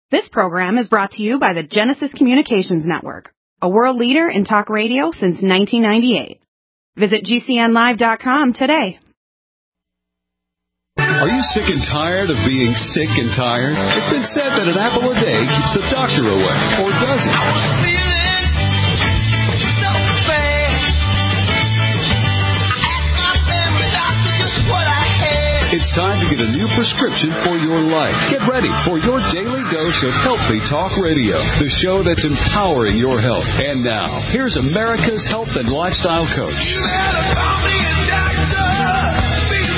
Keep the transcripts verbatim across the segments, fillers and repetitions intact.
This program is brought to you by the Genesis Communications Network, a world leader in talk radio since nineteen ninety-eight. Visit G C N live dot com today. Are you sick and tired of being sick and tired? It's been said that an apple a day keeps the doctor away, or does it? I was feeling so bad. I asked my family doctor just what I had. It's time to get a new prescription for your life. Get ready for your daily dose of Healthy Talk Radio, the show that's empowering your health. And now, here's America's health and lifestyle coach. You better call me a doctor.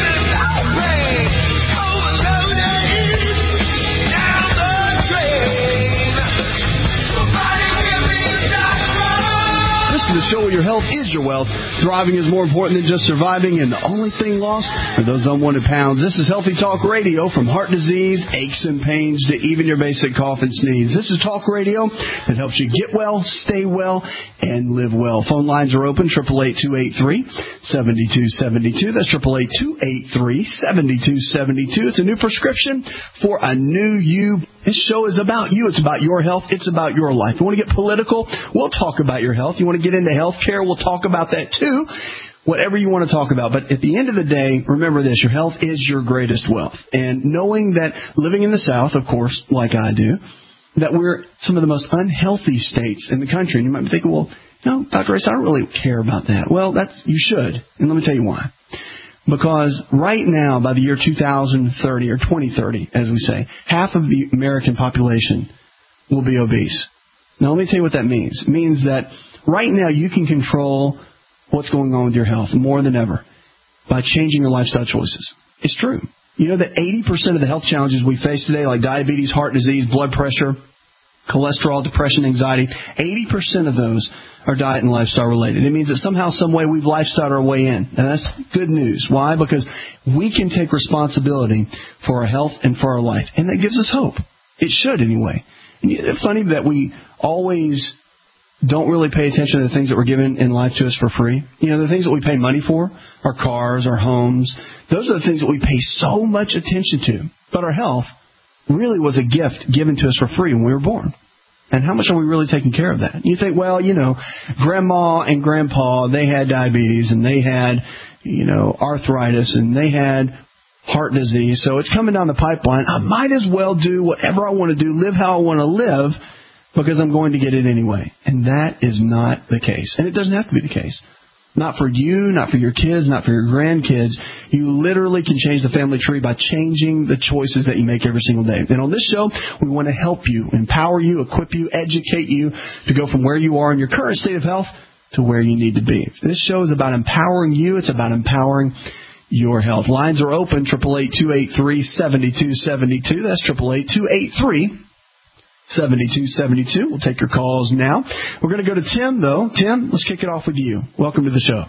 The show where your health is your wealth. Thriving is more important than just surviving, and the only thing lost are those unwanted pounds. This is Healthy Talk Radio, from heart disease, aches and pains, to even your basic cough and sneeze. This is talk radio that helps you get well, stay well, and live well. Phone lines are open, eight eight eight, two eight three, seven two seven two. That's eight eight eight, two eight three, seven two seven two. It's a new prescription for a new you. This show is about you. It's about your health. It's about your life. You want to get political? We'll talk about your health. You want to get into health care? We'll talk about that too. Whatever you want to talk about. But at the end of the day, remember this. Your health is your greatest wealth. And knowing that living in the South, of course, like I do, that we're some of the most unhealthy states in the country. And you might be thinking, well, no, Doctor Race, I don't really care about that. Well, that's you should. And let me tell you why. Because right now, by the year two thousand thirty, or twenty thirty, as we say, half of the American population will be obese. Now, let me tell you what that means. It means that right now you can control what's going on with your health more than ever by changing your lifestyle choices. It's true. You know that eighty percent of the health challenges we face today, like diabetes, heart disease, blood pressure, cholesterol, depression, anxiety, eighty percent of those are diet and lifestyle related. It means that somehow, some way, we've lifestyled our way in. And that's good news. Why? Because we can take responsibility for our health and for our life. And that gives us hope. It should, anyway. And it's funny that we always don't really pay attention to the things that were given in life to us for free. You know, the things that we pay money for, our cars, our homes, those are the things that we pay so much attention to. But our health really was a gift given to us for free when we were born. And how much are we really taking care of that? You think, well, you know, Grandma and Grandpa, they had diabetes and they had, you know, arthritis and they had heart disease. So it's coming down the pipeline. I might as well do whatever I want to do, live how I want to live, because I'm going to get it anyway. And that is not the case. And it doesn't have to be the case. Not for you, not for your kids, not for your grandkids. You literally can change the family tree by changing the choices that you make every single day. And on this show, we want to help you, empower you, equip you, educate you to go from where you are in your current state of health to where you need to be. This show is about empowering you. It's about empowering your health. Lines are open, eight eight eight, two eight three, seven two seven two. That's eight eight eight, two eight three, seven two seven two. We'll take your calls now. We're going to go to Tim, though. Tim, let's kick it off with you. Welcome to the show.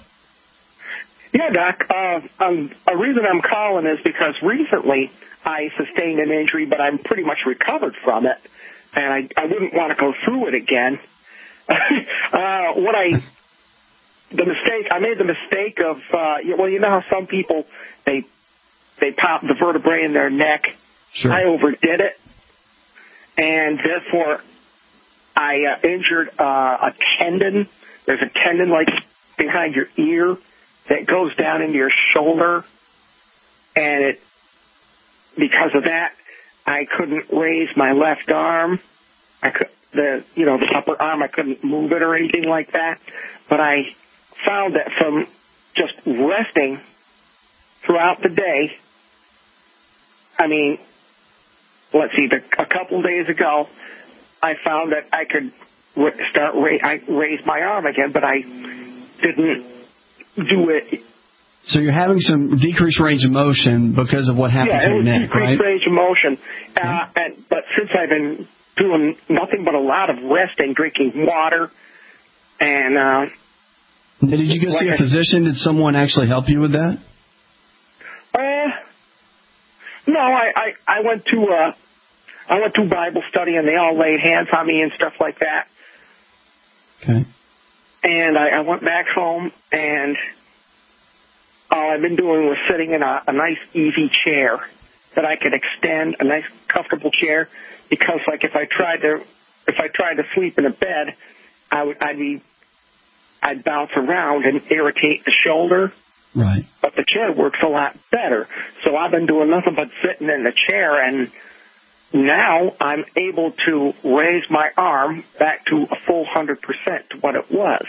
Yeah, Doc. Uh, um, a reason I'm calling is because recently I sustained an injury, but I'm pretty much recovered from it, and I, I wouldn't want to go through it again. uh, what I, the mistake, I made the mistake of, uh, well, you know how some people, they, they pop the vertebrae in their neck. Sure. I overdid it. And therefore, I uh, injured uh, a tendon. There's a tendon like behind your ear that goes down into your shoulder. And it, because of that, I couldn't raise my left arm. I could, the, you know, the upper arm, I couldn't move it or anything like that. But I found that from just resting throughout the day, I mean, let's see, the, a couple of days ago, I found that I could r- start, ra- I raise my arm again, but I didn't do it. So you're having some decreased range of motion because of what happened yeah, to your neck, right? Yeah, decreased range of motion. Okay. Uh, and, but since I've been doing nothing but a lot of resting, drinking water, and... Uh, Did you go see a physician? Did someone actually help you with that? Uh, no, I, I, I went to uh, I went to Bible study, and they all laid hands on me and stuff like that. Okay. And I, I went back home, and all I've been doing was sitting in a, a nice, easy chair that I could extend, a nice comfortable chair, because like if I tried to if I tried to sleep in a bed, I would I'd be I'd bounce around and irritate the shoulder. Right. But the chair works a lot better. So I've been doing nothing but sitting in the chair, and now I'm able to raise my arm back to a full one hundred percent to what it was.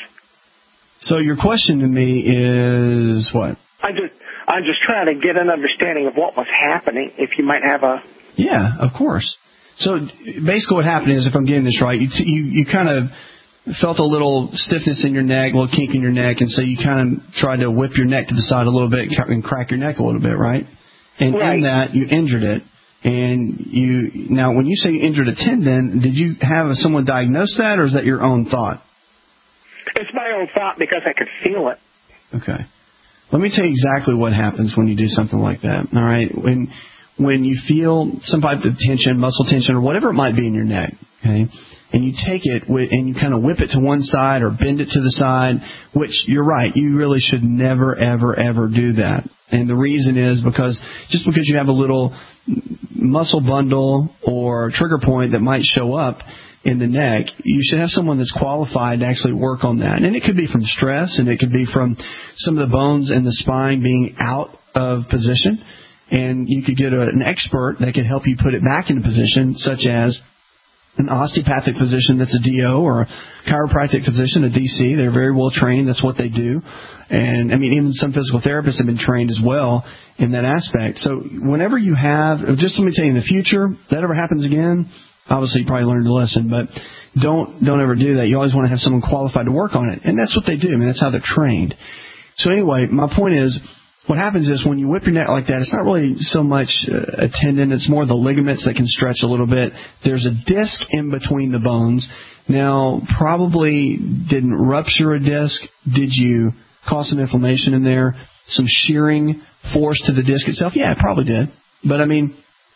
So your question to me is what? I just, I'm just trying to get an understanding of what was happening, if you might have a... Yeah, of course. So basically what happened is, if I'm getting this right, you you, you kind of felt a little stiffness in your neck, a little kink in your neck, and so you kind of tried to whip your neck to the side a little bit and crack your neck a little bit, right? And right. in that, you injured it. And you now, when you say you injured a tendon, did you have someone diagnose that, or is that your own thought? It's my own thought because I could feel it. Okay. Let me tell you exactly what happens when you do something like that, all right? When when you feel some type of tension, muscle tension, or whatever it might be in your neck, okay, and you take it and you kind of whip it to one side or bend it to the side, which you're right, you really should never, ever, ever do that. And the reason is because just because you have a little muscle bundle or trigger point that might show up in the neck, you should have someone that's qualified to actually work on that. And it could be from stress, and it could be from some of the bones in the spine being out of position. And you could get a, an expert that can help you put it back into position, such as an osteopathic physician that's a D O, or a chiropractic physician, a D C. They're very well trained. That's what they do. And, I mean, even some physical therapists have been trained as well in that aspect. So whenever you have, just let me tell you, in the future, if that ever happens again, obviously you probably learned a lesson, but don't don't ever do that. You always want to have someone qualified to work on it. And that's what they do. I mean, that's how they're trained. So anyway, my point is, what happens is when you whip your neck like that, it's not really so much a tendon. It's more the ligaments that can stretch a little bit. There's a disc in between the bones. Now, probably didn't rupture a disc. Did you cause some inflammation in there? Some shearing force to the disc itself? Yeah, it probably did. But, I mean,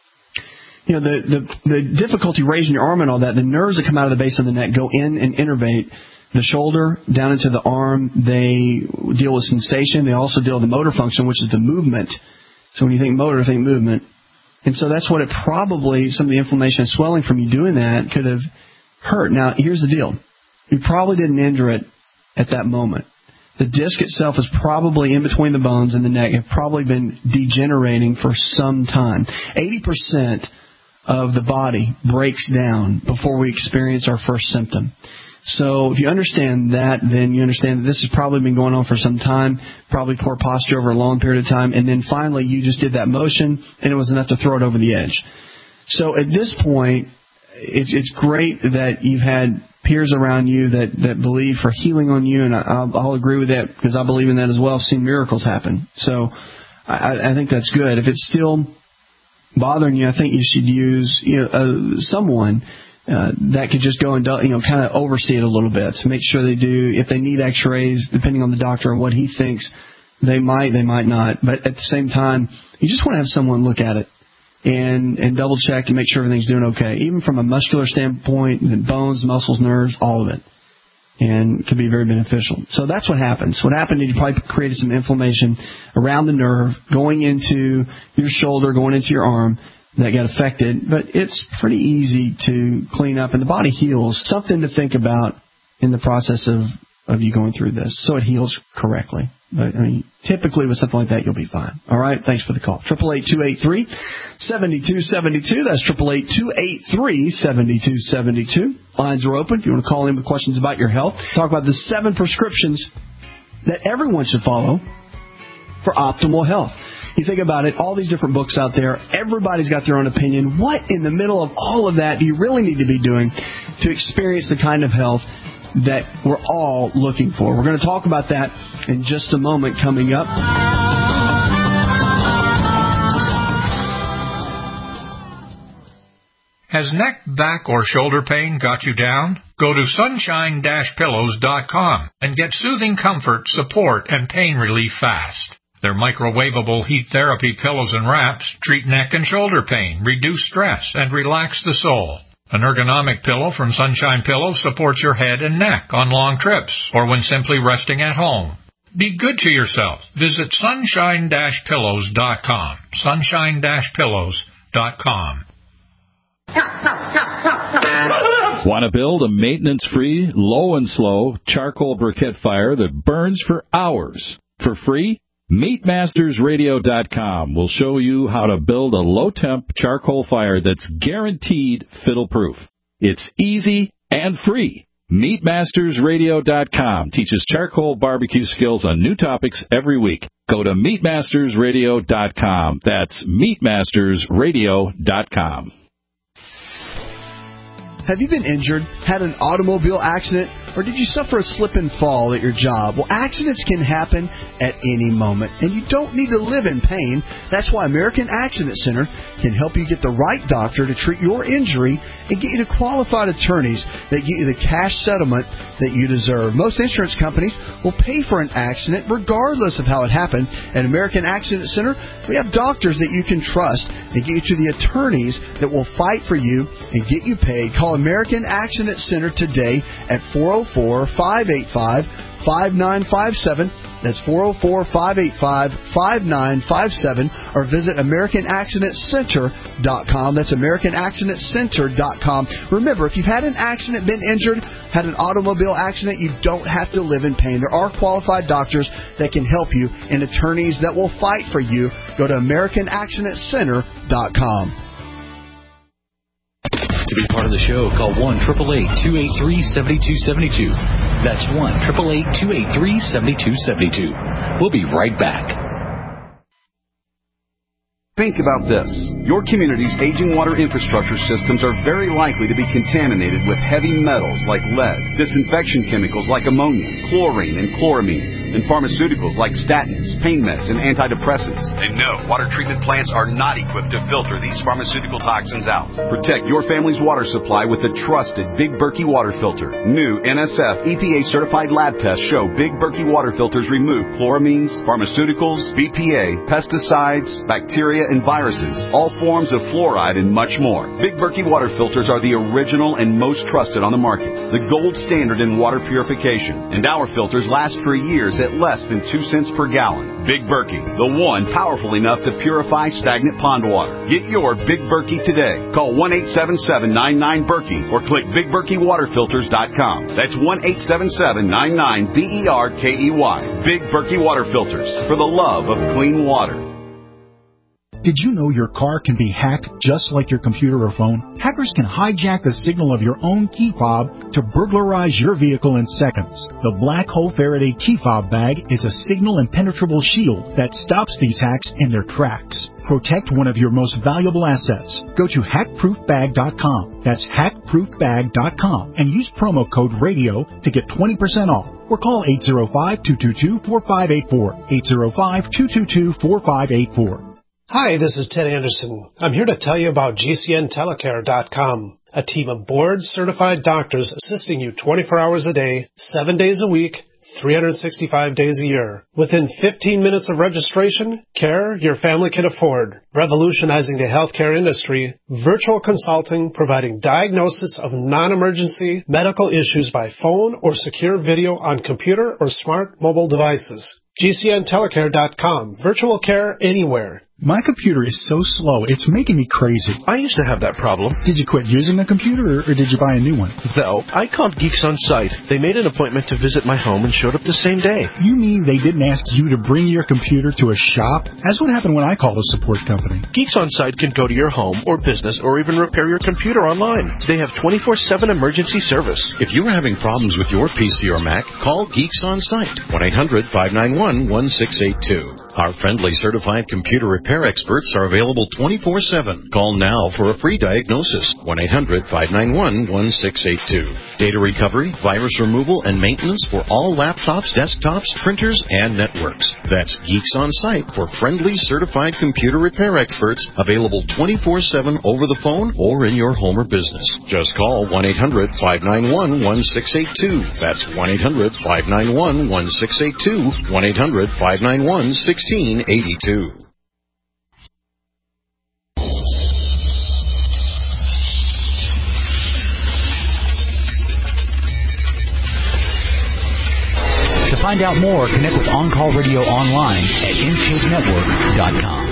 you know, the, the, the difficulty raising your arm and all that, the nerves that come out of the base of the neck go in and innervate the shoulder down into the arm. They deal with sensation. They also deal with the motor function, which is the movement. So when you think motor, think movement. And so that's what it probably, some of the inflammation and swelling from you doing that could have hurt. Now, here's the deal. You probably didn't injure it at that moment. The disc itself is probably in between the bones and the neck. Have probably been degenerating for some time. eighty percent of the body breaks down before we experience our first symptom. So if you understand that, then you understand that this has probably been going on for some time, probably poor posture over a long period of time, and then finally you just did that motion, and it was enough to throw it over the edge. So at this point, it's it's great that you've had peers around you that, that believe for healing on you, and I'll, I'll agree with that because I believe in that as well. I've seen miracles happen. So I, I think that's good. If it's still bothering you, I think you should use you know uh, someone Uh, that could just go and, you know, kind of oversee it a little bit to make sure they do, if they need x-rays, depending on the doctor and what he thinks, they might, they might not. But at the same time, you just want to have someone look at it and, and double check and make sure everything's doing okay. Even from a muscular standpoint, the bones, muscles, nerves, all of it. And it could be very beneficial. So that's what happens. What happened is you probably created some inflammation around the nerve going into your shoulder, going into your arm, that got affected, but it's pretty easy to clean up, and the body heals. Something to think about in the process of, of you going through this, so it heals correctly. But I mean, typically with something like that, you'll be fine. All right, thanks for the call. eight eight eight, two eight three, seven two seven two. That's eight eight eight, two eight three, seven two seven two. Lines are open if you want to call in with questions about your health. Talk about the seven prescriptions that everyone should follow for optimal health. You think about it, all these different books out there, everybody's got their own opinion. What in the middle of all of that do you really need to be doing to experience the kind of health that we're all looking for? We're going to talk about that in just a moment coming up. Has neck, back, or shoulder pain got you down? Go to sunshine dash pillows dot com and get soothing comfort, support, and pain relief fast. Their microwavable heat therapy pillows and wraps treat neck and shoulder pain, reduce stress, and relax the soul. An ergonomic pillow from Sunshine Pillows supports your head and neck on long trips or when simply resting at home. Be good to yourself. Visit sunshine dash pillows dot com. sunshine dash pillows dot com. Want to build a maintenance-free, low and slow charcoal briquette fire that burns for hours for free? meat masters radio dot com will show you how to build a low-temp charcoal fire that's guaranteed fiddle-proof. It's easy and free. meat masters radio dot com teaches charcoal barbecue skills on new topics every week. Go to meat masters radio dot com. That's meat masters radio dot com. Have you been injured, had an automobile accident, or did you suffer a slip and fall at your job? Well, accidents can happen at any moment, and you don't need to live in pain. That's why American Accident Center can help you get the right doctor to treat your injury and get you to qualified attorneys that get you the cash settlement that you deserve. Most insurance companies will pay for an accident regardless of how it happened. At American Accident Center, we have doctors that you can trust and get you to the attorneys that will fight for you and get you paid. Call American Accident Center today at four oh four, five eight five, five nine five seven. That's four oh four, five eight five, five nine five seven, or visit American Accident Center dot com. That's American Accident Center dot com. Remember, if you've had an accident, been injured, had an automobile accident, you don't have to live in pain. There are qualified doctors that can help you and attorneys that will fight for you. Go to American Accident Center dot com. To be part of the show, call one eight eight eight, two eight three, seven two seven two. That's one eight eight eight, two eight three, seven two seven two. We'll be right back. Think about this. Your community's aging water infrastructure systems are very likely to be contaminated with heavy metals like lead, disinfection chemicals like ammonia, chlorine, and chloramines, and pharmaceuticals like statins, pain meds, and antidepressants. And no, water treatment plants are not equipped to filter these pharmaceutical toxins out. Protect your family's water supply with the trusted Big Berkey water filter. New N S F E P A-certified lab tests show Big Berkey water filters remove chloramines, pharmaceuticals, B P A, pesticides, bacteria, and viruses, all forms of fluoride, and much more. Big Berkey water filters are the original and most trusted on the market, the gold standard in water purification, and our filters last for years at less than two cents per gallon. Big Berkey, the one powerful enough to purify stagnant pond water. Get your Big Berkey today. Call one eight seven seven, nine nine, Berkey or click big berkey water filters dot com. That's one eight seven seven, nine nine, B E R K E Y. Big Berkey water filters, for the love of clean water. Did you know your car can be hacked just like your computer or phone? Hackers can hijack the signal of your own key fob to burglarize your vehicle in seconds. The Black Hole Faraday key fob bag is a signal impenetrable shield that stops these hacks in their tracks. Protect one of your most valuable assets. Go to hack proof bag dot com. That's hack proof bag dot com and use promo code RADIO to get twenty percent off. Or call eight oh five, two two two, four five eight four. eight oh five, two two two, four five eight four. Hi, this is Ted Anderson. I'm here to tell you about G C N telecare dot com, a team of board-certified doctors assisting you twenty-four hours a day, seven days a week, three hundred sixty-five days a year. Within fifteen minutes of registration, care your family can afford. Revolutionizing the healthcare industry, virtual consulting providing diagnosis of non-emergency medical issues by phone or secure video on computer or smart mobile devices. G C N telecare dot com. Virtual care anywhere. My computer is so slow, it's making me crazy. I used to have that problem. Did you quit using a computer, or did you buy a new one? No, I called Geeks On Site. They made an appointment to visit my home and showed up the same day. You mean they didn't ask you to bring your computer to a shop? That's what happened when I called a support company. Geeks On Site can go to your home or business or even repair your computer online. They have twenty-four seven emergency service. If you're having problems with your P C or Mac, call Geeks On Site. one eight hundred, five nine one, one six eight two. Our friendly certified computer repair experts are available twenty-four seven. Call now for a free diagnosis. one eight hundred, five nine one, one six eight two. Data recovery, virus removal, and maintenance for all laptops, desktops, printers, and networks. That's Geeks On Site for friendly certified computer repair experts, available twenty-four seven over the phone or in your home or business. Just call one eight hundred, five nine one, one six eight two. That's one eight hundred, five nine one, one six eight two. one eight hundred, five nine one, one six eight two. To find out more, connect with On-Call Radio online at intake network dot com.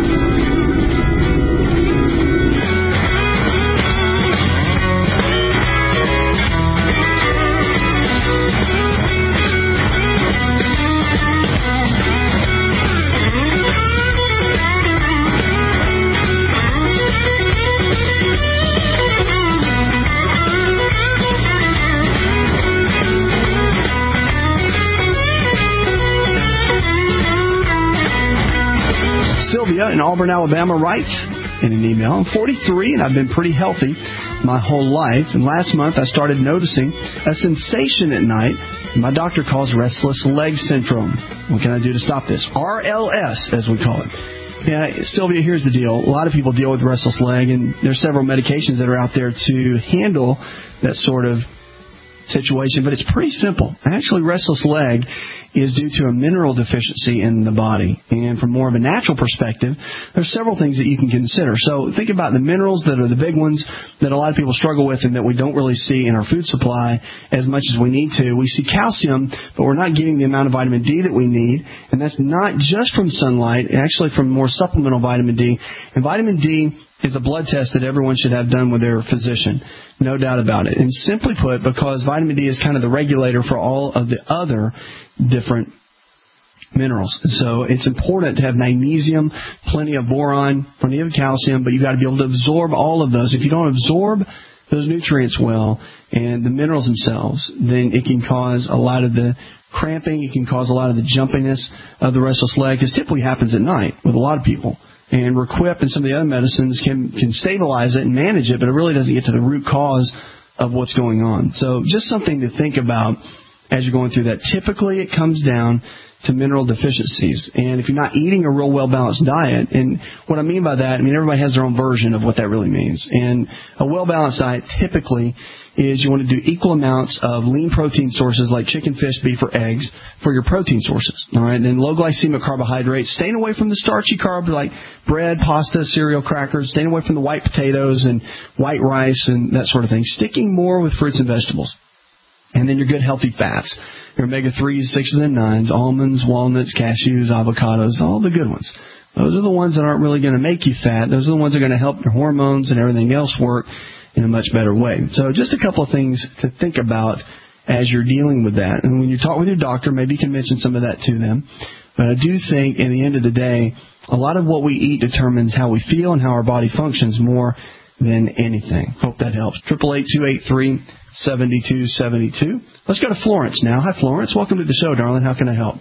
Sylvia in Auburn, Alabama writes in an email, I'm forty-three and I've been pretty healthy my whole life. And last month I started noticing a sensation at night my doctor calls restless leg syndrome. What can I do to stop this? R L S, as we call it. Yeah, Sylvia, here's the deal. A lot of people deal with restless leg, and there's several medications that are out there to handle that sort of situation, but it's pretty simple. Actually, restless leg is due to a mineral deficiency in the body. And from more of a natural perspective, there's several things that you can consider. So think about the minerals that are the big ones that a lot of people struggle with and that we don't really see in our food supply as much as we need to. We see calcium, but we're not getting the amount of vitamin D that we need. And that's not just from sunlight, actually from more supplemental vitamin D. And vitamin D is a blood test that everyone should have done with their physician. No doubt about it. And simply put, because vitamin D is kind of the regulator for all of the other different minerals. So it's important to have magnesium, plenty of boron, plenty of calcium, but you've got to be able to absorb all of those. If you don't absorb those nutrients well and the minerals themselves, then it can cause a lot of the cramping, it can cause a lot of the jumpiness of the restless leg, because typically happens at night with a lot of people. And Requip and some of the other medicines can, can stabilize it and manage it, but it really doesn't get to the root cause of what's going on. So just something to think about as you're going through that. Typically it comes down to mineral deficiencies. And if you're not eating a real well-balanced diet, and what I mean by that, I mean everybody has their own version of what that really means. And a well-balanced diet typically is you want to do equal amounts of lean protein sources like chicken, fish, beef, or eggs for your protein sources. All right, and then low glycemic carbohydrates, staying away from the starchy carbs like bread, pasta, cereal, crackers, staying away from the white potatoes and white rice and that sort of thing. Sticking more with fruits and vegetables. And then your good healthy fats, your omega threes, sixes, and nines, almonds, walnuts, cashews, avocados, all the good ones. Those are the ones that aren't really going to make you fat. Those are the ones that are going to help your hormones and everything else work in a much better way. So just a couple of things to think about as you're dealing with that. And when you talk with your doctor, maybe you can mention some of that to them. But I do think, in the end of the day, a lot of what we eat determines how we feel and how our body functions more than anything. Hope that helps. eight eight eight, two eight three, seven two seven two. Let's go to Florence now. Hi, Florence. Welcome to the show, darling. How can I help?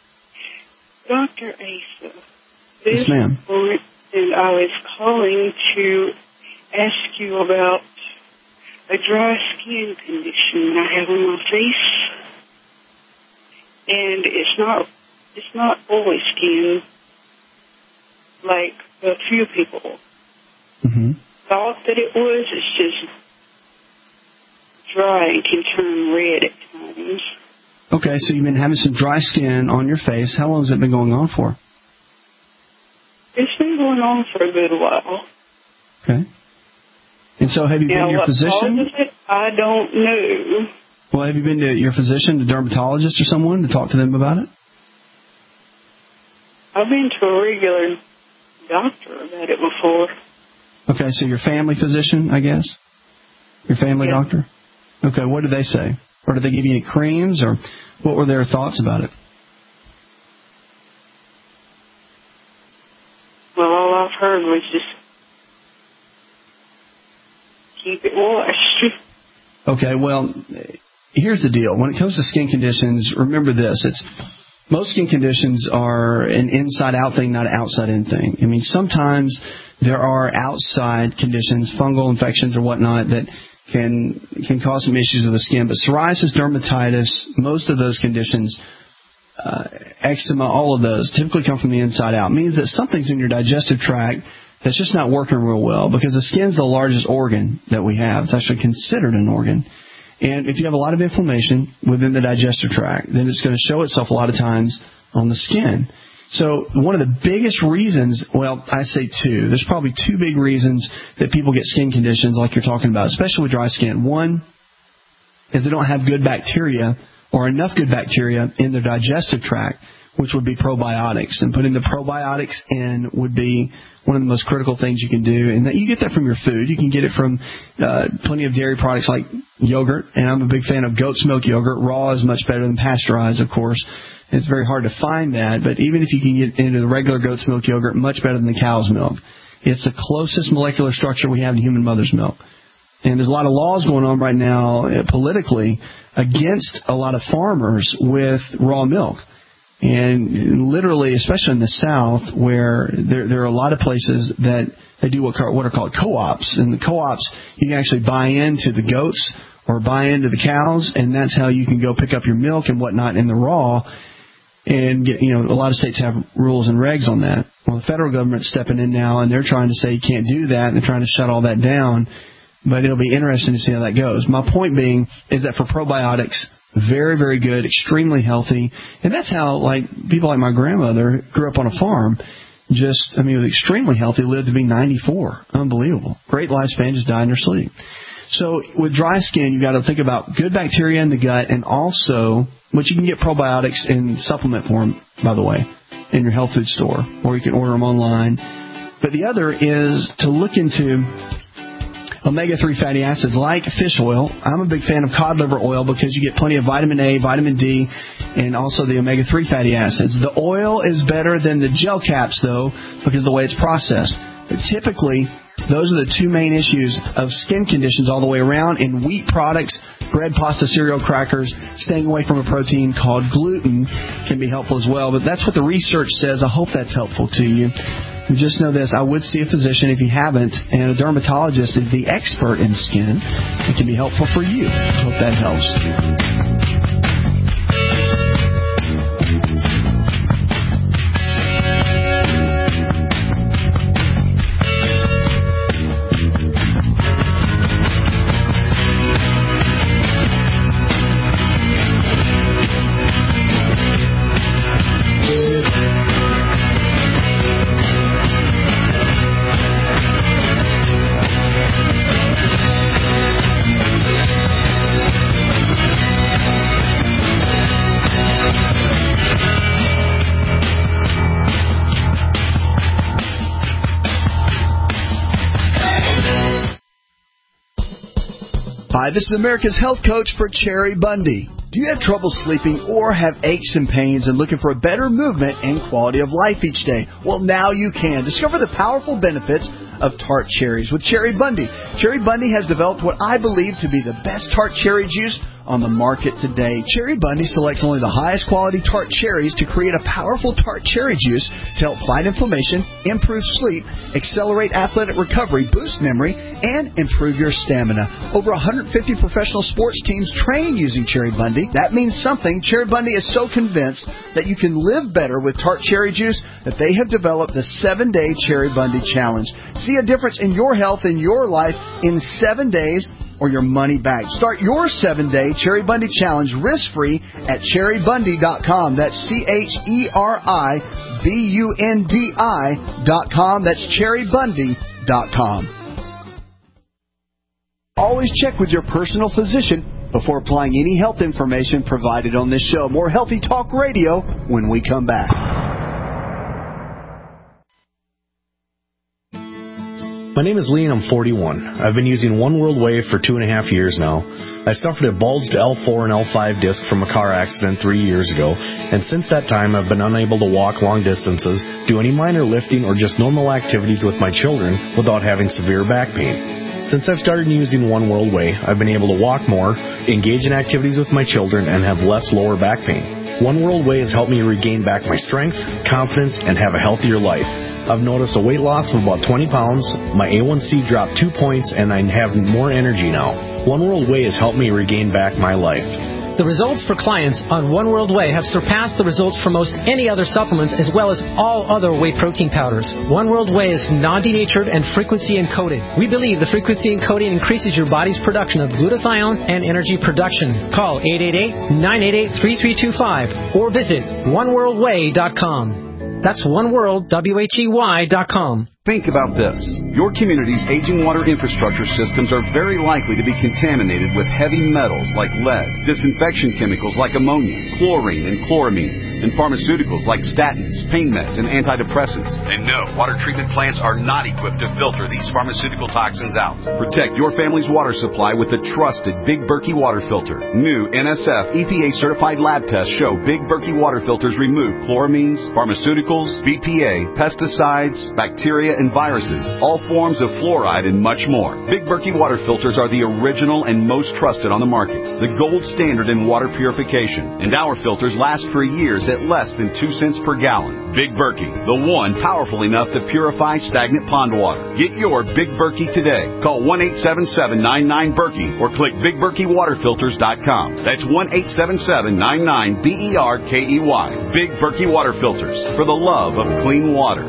Doctor Asa. Yes, ma'am. Florence, and I was calling to ask you about a dry skin condition I have on my face. And it's not it's not oily skin like a few people mm-hmm. thought that it was. It's just dry and can turn red at times. Okay, so you've been having some dry skin on your face. How long has it been going on for? It's been going on for a good while. Okay. And so have you now, been to your what physician? causes it, I don't know. Well, have you been to your physician, a dermatologist or someone, to talk to them about it? I've been to a regular doctor about it before. Okay, so your family physician, I guess? Your family yeah. doctor? Okay, what did they say? Or did they give you any creams, or what were their thoughts about it? Well, all I've heard was just keep it washed. Okay, well, here's the deal. When it comes to skin conditions, remember this. It's most skin conditions are an inside-out thing, not an outside-in thing. I mean, sometimes there are outside conditions, fungal infections or whatnot, that can can cause some issues with the skin. But psoriasis, dermatitis, most of those conditions, uh, eczema, all of those typically come from the inside out. It means that something's in your digestive tract that's just not working real well, because the skin's the largest organ that we have. It's actually considered an organ. And if you have a lot of inflammation within the digestive tract, then it's going to show itself a lot of times on the skin. So one of the biggest reasons, well, I say two. There's probably two big reasons that people get skin conditions like you're talking about, especially with dry skin. One is they don't have good bacteria or enough good bacteria in their digestive tract, which would be probiotics. And putting the probiotics in would be one of the most critical things you can do. And that you get that from your food. You can get it from uh, plenty of dairy products like yogurt. And I'm a big fan of goat's milk yogurt. Raw is much better than pasteurized, of course. It's very hard to find that. But even if you can get into the regular goat's milk yogurt, much better than the cow's milk. It's the closest molecular structure we have to human mother's milk. And there's a lot of laws going on right now uh, politically against a lot of farmers with raw milk. And literally, especially in the South, where there, there are a lot of places that they do what, what are called co-ops. And the co-ops, you can actually buy into the goats or buy into the cows, and that's how you can go pick up your milk and whatnot in the raw. And, get, you know, a lot of states have rules and regs on that. Well, the federal government's stepping in now, and they're trying to say you can't do that, and they're trying to shut all that down. But it'll be interesting to see how that goes. My point being is that for probiotics, very, very good, extremely healthy. And that's how, like, people like my grandmother grew up on a farm. Just, I mean, was extremely healthy, lived to be ninety-four. Unbelievable. Great lifespan, just died in her sleep. So with dry skin, you've got to think about good bacteria in the gut, and also, which you can get probiotics in supplement form, by the way, in your health food store, or you can order them online. But the other is to look into omega three fatty acids like fish oil. I'm a big fan of cod liver oil because you get plenty of vitamin A, vitamin D, and also the omega three fatty acids. The oil is better than the gel caps, though, because of the way it's processed. But typically, those are the two main issues of skin conditions all the way around. In wheat products, bread, pasta, cereal, crackers, staying away from a protein called gluten can be helpful as well. But that's what the research says. I hope that's helpful to you. Just know this, I would see a physician if you haven't, and a dermatologist is the expert in skin. It can be helpful for you. I hope that helps. Hi, this is America's Health Coach for Cherry Bundy. Do you have trouble sleeping or have aches and pains and looking for a better movement and quality of life each day? Well, now you can. Discover the powerful benefits of tart cherries with Cherry Bundy. Cherry Bundy has developed what I believe to be the best tart cherry juice on the market today. Cherry Bundy selects only the highest quality tart cherries to create a powerful tart cherry juice to help fight inflammation, improve sleep, accelerate athletic recovery, boost memory, and improve your stamina. Over one hundred fifty professional sports teams train using Cherry Bundy. That means something. Cherry Bundy is so convinced that you can live better with tart cherry juice that they have developed the seven-day Cherry Bundy Challenge. See a difference in your health and your life in seven days or your money back. Start your seven-day Cherry Bundy Challenge risk-free at cherry bundy dot com. That's C H E R I B U N D I dot com. That's cherry bundy dot com. Always check with your personal physician before applying any health information provided on this show. More Healthy Talk Radio when we come back. My name is Lee and I'm forty-one. I've been using One World Way for two and a half years now. I suffered a bulged L four and L five disc from a car accident three years ago, and since that time I've been unable to walk long distances, do any minor lifting, or just normal activities with my children without having severe back pain. Since I've started using One World Way, I've been able to walk more, engage in activities with my children, and have less lower back pain. One World Way has helped me regain back my strength, confidence, and have a healthier life. I've noticed a weight loss of about twenty pounds, my A one C dropped two points, and I have more energy now. One World Way has helped me regain back my life. The results for clients on One World Way have surpassed the results for most any other supplements, as well as all other whey protein powders. One World Way is non-denatured and frequency encoded. We believe the frequency encoding increases your body's production of glutathione and energy production. Call eight eight eight, nine eight eight, three three two five or visit one world way dot com. That's oneworld, W H E Y dot com. Think about this. Your community's aging water infrastructure systems are very likely to be contaminated with heavy metals like lead, disinfection chemicals like ammonia, chlorine and chloramines, and pharmaceuticals like statins, pain meds, and antidepressants. And no, water treatment plants are not equipped to filter these pharmaceutical toxins out. Protect your family's water supply with the trusted Big Berkey water filter. New N S F E P A-certified lab tests show Big Berkey water filters remove chloramines, pharmaceuticals, B P A, pesticides, bacteria, and viruses, all forms of fluoride, and much more. Big Berkey water filters are the original and most trusted on the market, the gold standard in water purification, and our filters last for years at less than two cents per gallon. Big Berkey, the one powerful enough to purify stagnant pond water. Get your Big Berkey today. Call one eight seven seven, nine nine, Berkey or click big berkey water filters dot com. That's one eight seven seven, nine nine, B E R K E Y. Big Berkey water filters, for the love of clean water.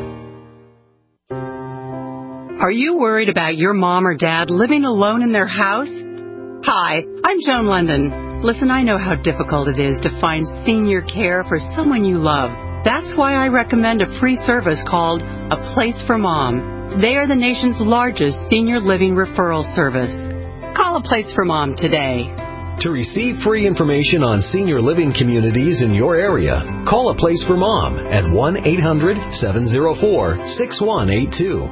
Are you worried about your mom or dad living alone in their house? Hi, I'm Joan London. Listen, I know how difficult it is to find senior care for someone you love. That's why I recommend a free service called A Place for Mom. They are the nation's largest senior living referral service. Call A Place for Mom today. To receive free information on senior living communities in your area, call A Place for Mom at one eight hundred, seven oh four, six one eight two.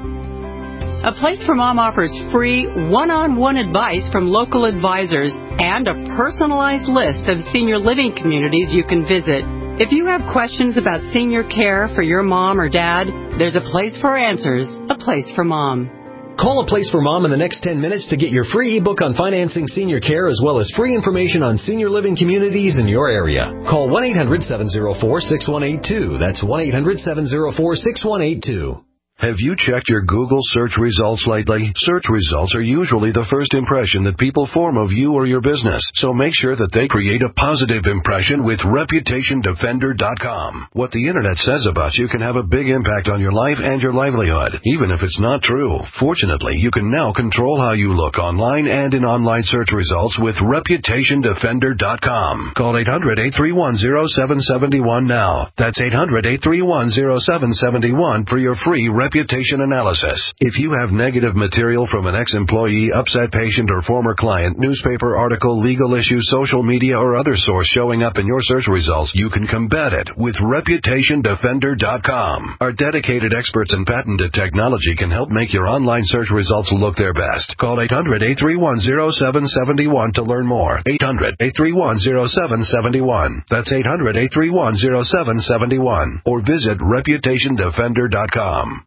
A Place for Mom offers free one-on-one advice from local advisors and a personalized list of senior living communities you can visit. If you have questions about senior care for your mom or dad, there's a place for answers, A Place for Mom. Call A Place for Mom in the next ten minutes to get your free ebook on financing senior care as well as free information on senior living communities in your area. Call one eight hundred, seven oh four, six one eight two. That's one eight hundred, seven oh four, six one eight two. Have you checked your Google search results lately? Search results are usually the first impression that people form of you or your business, so make sure that they create a positive impression with reputation defender dot com. What the Internet says about you can have a big impact on your life and your livelihood, even if it's not true. Fortunately, you can now control how you look online and in online search results with reputation defender dot com. Call eight hundred, eight three one, oh seven seven one now. That's eight hundred, eight three one, oh seven seven one for your free reputation reputation analysis. If you have negative material from an ex-employee, upset patient, or former client, newspaper article, legal issue, social media, or other source showing up in your search results, you can combat it with reputation defender dot com. Our dedicated experts in patented technology can help make your online search results look their best. Call eight hundred, eight three one, oh seven seven one to learn more. eight hundred, eight three one, oh seven seven one. That's eight hundred, eight three one, oh seven seven one. Or visit reputation defender dot com.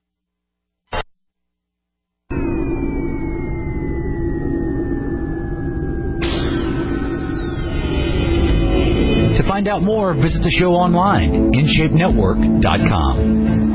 To find out more, visit the show online, in shape network dot com.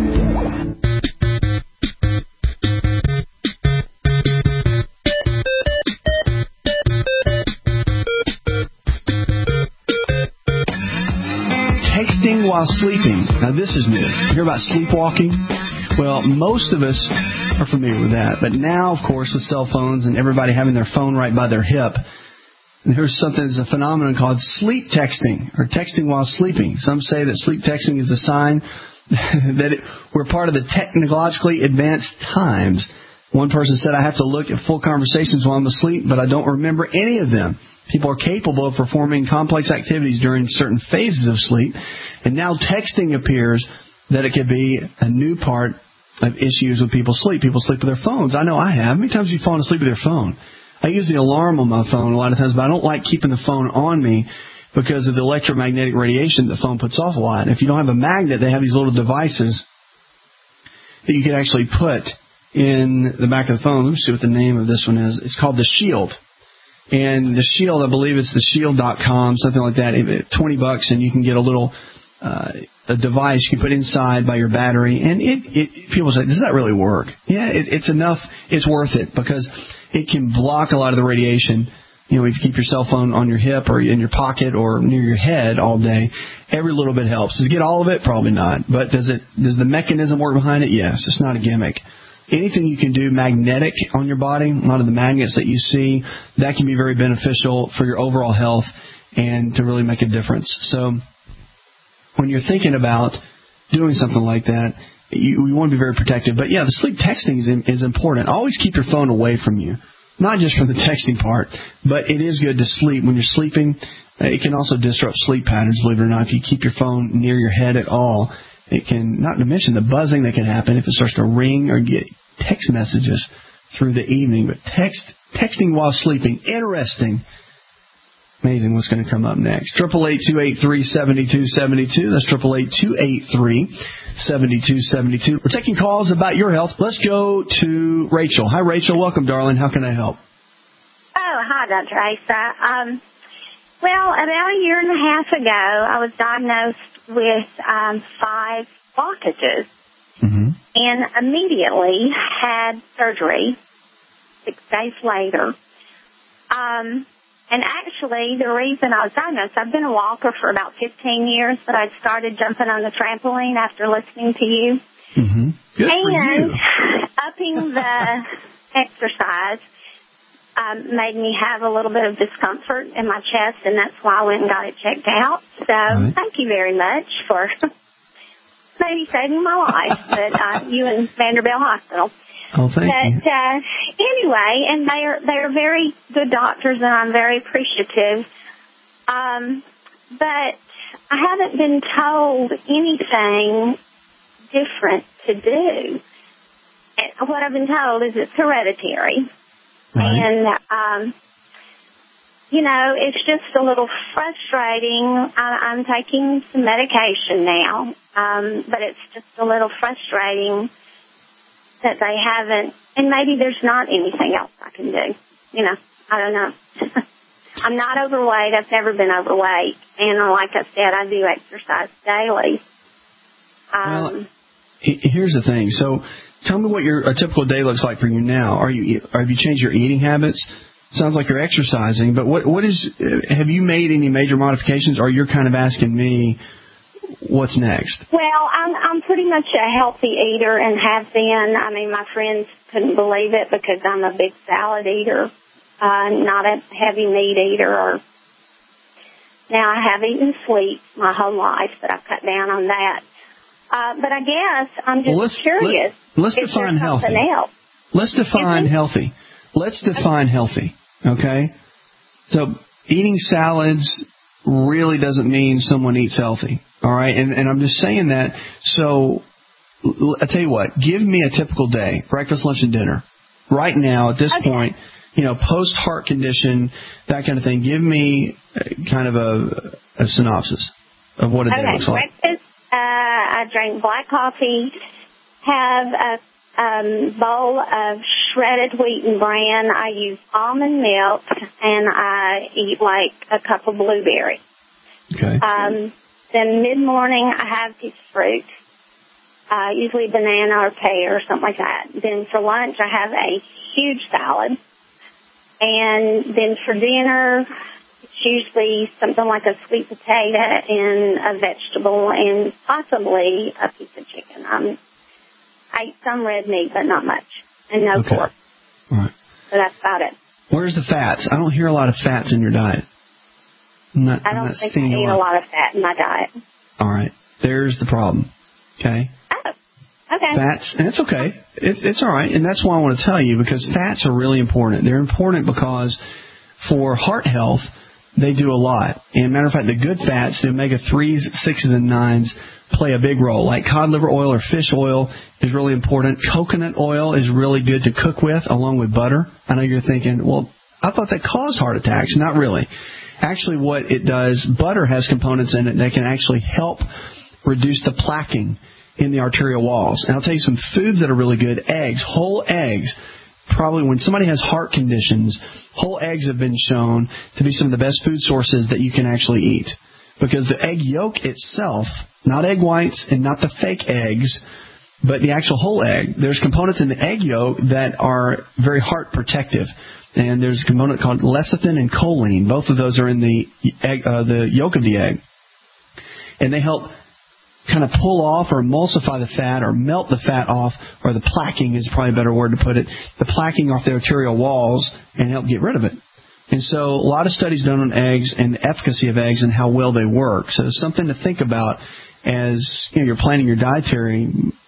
Texting while sleeping. Now, this is new. You hear about sleepwalking? Well, most of us are familiar with that. But now, of course, with cell phones and everybody having their phone right by their hip, there's something that's a phenomenon called sleep texting, or texting while sleeping. Some say that sleep texting is a sign that it, we're part of the technologically advanced times. One person said, I have to look at full conversations while I'm asleep, but I don't remember any of them. People are capable of performing complex activities during certain phases of sleep. And now texting appears that it could be a new part of issues with people's sleep. People sleep with their phones. I know I have. How many times have you fallen asleep with your phone? I use the alarm on my phone a lot of times, but I don't like keeping the phone on me because of the electromagnetic radiation the phone puts off a lot. If you don't have a magnet, they have these little devices that you can actually put in the back of the phone. Let me see what the name of this one is. It's called the Shield. And the Shield, I believe it's the shield dot com, something like that. twenty bucks, and you can get a little uh, a device you can put inside by your battery. And it, it people say, does that really work? Yeah, it, it's enough. It's worth it because it can block a lot of the radiation. You know, if you keep your cell phone on your hip or in your pocket or near your head all day, every little bit helps. Does it get all of it? Probably not. But does it? Does the mechanism work behind it? Yes. It's not a gimmick. Anything you can do magnetic on your body, a lot of the magnets that you see, that can be very beneficial for your overall health and to really make a difference. So when you're thinking about doing something like that, you, you want to be very protective. But, yeah, the sleep texting is, is important. Always keep your phone away from you, not just from the texting part, but it is good to sleep. When you're sleeping, it can also disrupt sleep patterns, believe it or not. If you keep your phone near your head at all, it can, not to mention the buzzing that can happen if it starts to ring or get text messages through the evening. But text texting while sleeping, interesting. Amazing what's going to come up next. triple eight, two eight three, seven two seven two. That's triple eight, two eight three, seven two seven two. We're taking calls about your health. Let's go to Rachel. Hi, Rachel. Welcome, darling. How can I help? Oh, hi, Doctor Asa. Um, well, about a year and a half ago, I was diagnosed with um, five blockages mm-hmm. and immediately had surgery six days later. Um, and actually, the reason I was diagnosed, I've been a walker for about fifteen years, but I'd started jumping on the trampoline after listening to you. Mm-hmm. Good and for you. upping the exercise um, made me have a little bit of discomfort in my chest, and that's why I went and got it checked out. So right. Thank you very much for maybe saving my life, but uh, you and Vanderbilt Hospital. Oh, thank but, you. Uh, anyway, and they are they are very good doctors, and I'm very appreciative. Um, but I haven't been told anything different to do. And what I've been told is it's hereditary. Right. And, um, you know, it's just a little frustrating. I, I'm taking some medication now, um, but it's just a little frustrating that they haven't, and maybe there's not anything else I can do. You know, I don't know. I'm not overweight. I've never been overweight. And like I said, I do exercise daily. Um, well, here's the thing. So tell me what your a typical day looks like for you now. Are you, or have you changed your eating habits? Sounds like you're exercising, but what what is? Have you made any major modifications, or you're kind of asking me what's next? Well, I'm I'm pretty much a healthy eater and have been. I mean, my friends couldn't believe it because I'm a big salad eater, uh, not a heavy meat eater. Or now I have eaten sweets my whole life, but I've cut down on that. Uh, but I guess I'm just well, let's, curious. Let's, let's define healthy. Else? Let's define healthy. Let's define healthy. Okay? So eating salads really doesn't mean someone eats healthy. All right? And, and I'm just saying that. So I tell you what, give me a typical day, breakfast, lunch, and dinner. Right now, at this okay. point, you know, post-heart condition, that kind of thing, give me kind of a, a synopsis of what a okay. day looks like. Breakfast, uh, I drink black coffee, have a um, bowl of shredded wheat and bran. I use almond milk, and I eat like a cup of blueberry. Okay. Um, then mid-morning, I have a piece of fruit, uh, usually banana or pear or something like that. Then for lunch, I have a huge salad. And then for dinner, it's usually something like a sweet potato and a vegetable and possibly a piece of chicken. Um, I eat some red meat, but not much, and no okay. pork. All right. So that's about it. Where's the fats? I don't hear a lot of fats in your diet. I'm not, I don't I'm not think I seeing eat a lot. a lot of fat in my diet. All right. There's the problem. Okay? Oh, okay. Fats, and it's okay. It's, it's all right, and that's why I want to tell you, because fats are really important. They're important because for heart health, they do a lot. And matter of fact, the good fats, the omega threes, sixes, and nines, play a big role. Like cod liver oil or fish oil is really important. Coconut oil is really good to cook with, along with butter. I know you're thinking, well, I thought that caused heart attacks. Not really. Actually, what it does, butter has components in it that can actually help reduce the plaquing in the arterial walls. And I'll tell you some foods that are really good. Eggs, whole eggs. Probably when somebody has heart conditions, whole eggs have been shown to be some of the best food sources that you can actually eat. Because the egg yolk itself, not egg whites and not the fake eggs, but the actual whole egg, there's components in the egg yolk that are very heart protective. And there's a component called lecithin and choline. Both of those are in the egg, uh, the yolk of the egg. And they help kind of pull off or emulsify the fat or melt the fat off, or the plaquing is probably a better word to put it, the plaquing off the arterial walls and help get rid of it. And so a lot of studies done on eggs and the efficacy of eggs and how well they work. So it's something to think about as you know, you're planning your dietary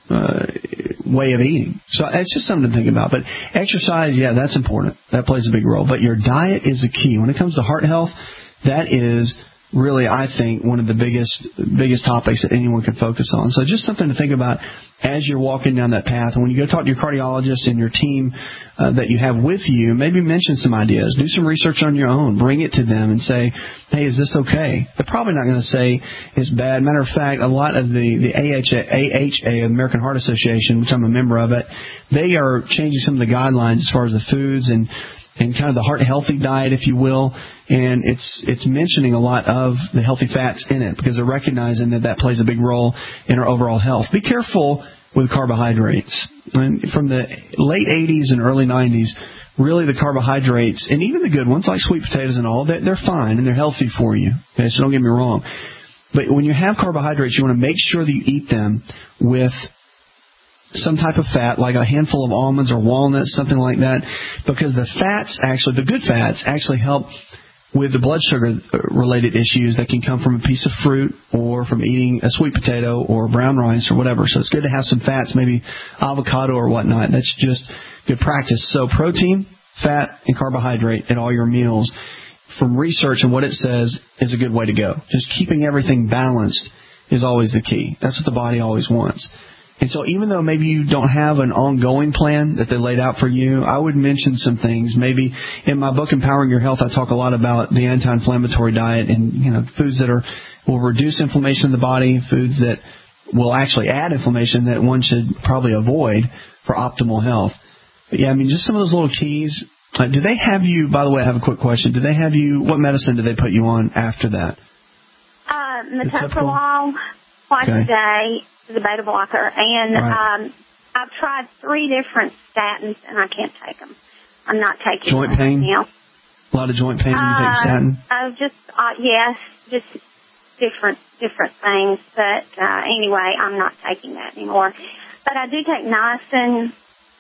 uh, way of eating. So it's just something to think about. But exercise, yeah, that's important. That plays a big role. But your diet is the key. When it comes to heart health, that is really, I think, one of the biggest biggest topics that anyone can focus on. So just something to think about as you're walking down that path. And when you go talk to your cardiologist and your team uh, that you have with you, maybe mention some ideas. Do some research on your own. Bring it to them and say, hey, is this okay? They're probably not going to say it's bad. Matter of fact, a lot of the, the A H A, A H A, American Heart Association, which I'm a member of it, they are changing some of the guidelines as far as the foods and and kind of the heart healthy diet, if you will, and it's it's mentioning a lot of the healthy fats in it because they're recognizing that that plays a big role in our overall health. Be careful with carbohydrates. And from the late eighties and early nineties, really the carbohydrates, and even the good ones like sweet potatoes and all, they're, they're fine and they're healthy for you. Okay, so don't get me wrong. But when you have carbohydrates, you want to make sure that you eat them with some type of fat, like a handful of almonds or walnuts, something like that, because the fats actually, the good fats actually help with the blood sugar related issues that can come from a piece of fruit or from eating a sweet potato or brown rice or whatever. So it's good to have some fats, maybe avocado or whatnot. That's just good practice. So protein, fat, and carbohydrate at all your meals, from research and what it says, is a good way to go. Just keeping everything balanced is always the key. That's what the body always wants. And so even though maybe you don't have an ongoing plan that they laid out for you, I would mention some things. Maybe in my book, Empowering Your Health, I talk a lot about the anti-inflammatory diet and, you know, foods that are will reduce inflammation in the body, foods that will actually add inflammation that one should probably avoid for optimal health. But, yeah, I mean, just some of those little keys. Uh, do they have you, by the way, I have a quick question. Do they have you, what medicine do they put you on after that? Uh, metoprolol, twice okay. a day. The beta blocker, and right. um, I've tried three different statins, and I can't take them. I'm not taking joint them pain. Now. A lot of joint pain when you take uh, statin. Oh, just uh, yes, just different different things. But uh, anyway, I'm not taking that anymore. But I do take niacin,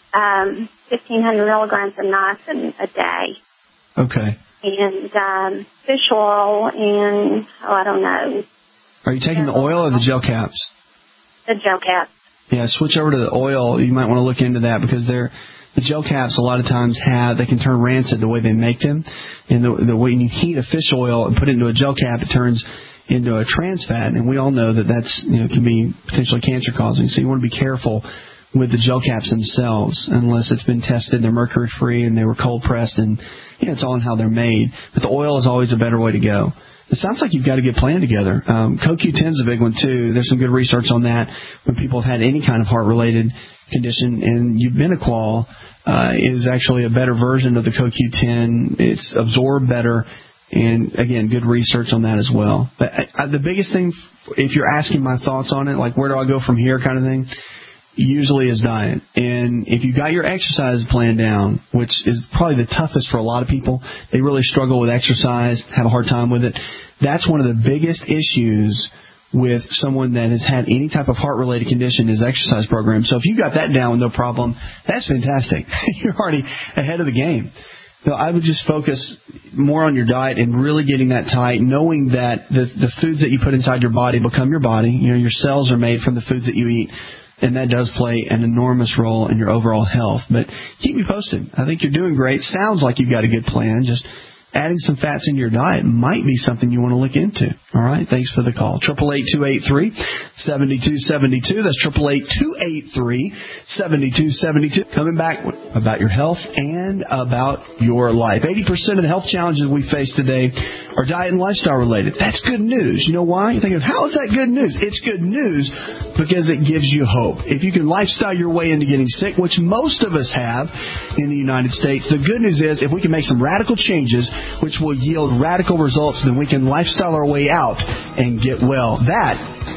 um, fifteen hundred milligrams of niacin a day. Okay. And um, fish oil, and oh, I don't know. Are you taking the oil or the gel caps? The gel caps. Yeah, switch over to the oil. You might want to look into that because they're, the gel caps a lot of times have, they can turn rancid the way they make them. And the, the way you heat a fish oil and put it into a gel cap, it turns into a trans fat. And we all know that that's, you know, can be potentially cancer causing. So you want to be careful with the gel caps themselves unless it's been tested. They're mercury free and they were cold pressed, and yeah, it's all in how they're made. But the oil is always a better way to go. It sounds like you've got a good plan together. Um, C O Q ten is a big one, too. There's some good research on that when people have had any kind of heart-related condition. And Ubiquinol uh, is actually a better version of the C O Q ten. It's absorbed better. And, again, good research on that as well. But uh, the biggest thing, if you're asking my thoughts on it, like where do I go from here kind of thing, usually is diet. And if you got your exercise plan down, which is probably the toughest for a lot of people, they really struggle with exercise, have a hard time with it. That's one of the biggest issues with someone that has had any type of heart-related condition is exercise program. So if you got that down with no problem, that's fantastic. You're already ahead of the game. So I would just focus more on your diet and really getting that tight, knowing that the, the foods that you put inside your body become your body. You know, your cells are made from the foods that you eat. And that does play an enormous role in your overall health. But keep me posted. I think you're doing great. Sounds like you've got a good plan. Just adding some fats into your diet might be something you want to look into. All right? Thanks for the call. eight eight eight, two eight three, seven two seven two. That's eight eight eight, two eight three, seven two seven two. Coming back about your health and about your life. eighty percent of the health challenges we face today are diet and lifestyle related. That's good news. You know why? You're thinking, how is that good news? It's good news because it gives you hope. If you can lifestyle your way into getting sick, which most of us have in the United States, the good news is if we can make some radical changes, which will yield radical results, then we can lifestyle our way out and get well. That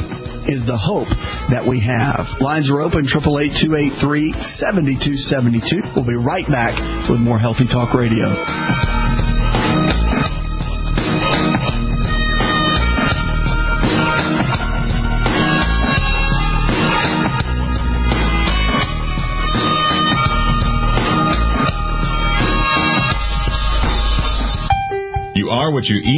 is the hope that we have. Lines are open, eight eight eight, two eight three, seven two seven two. We'll be right back with more Healthy Talk Radio. You are what you eat,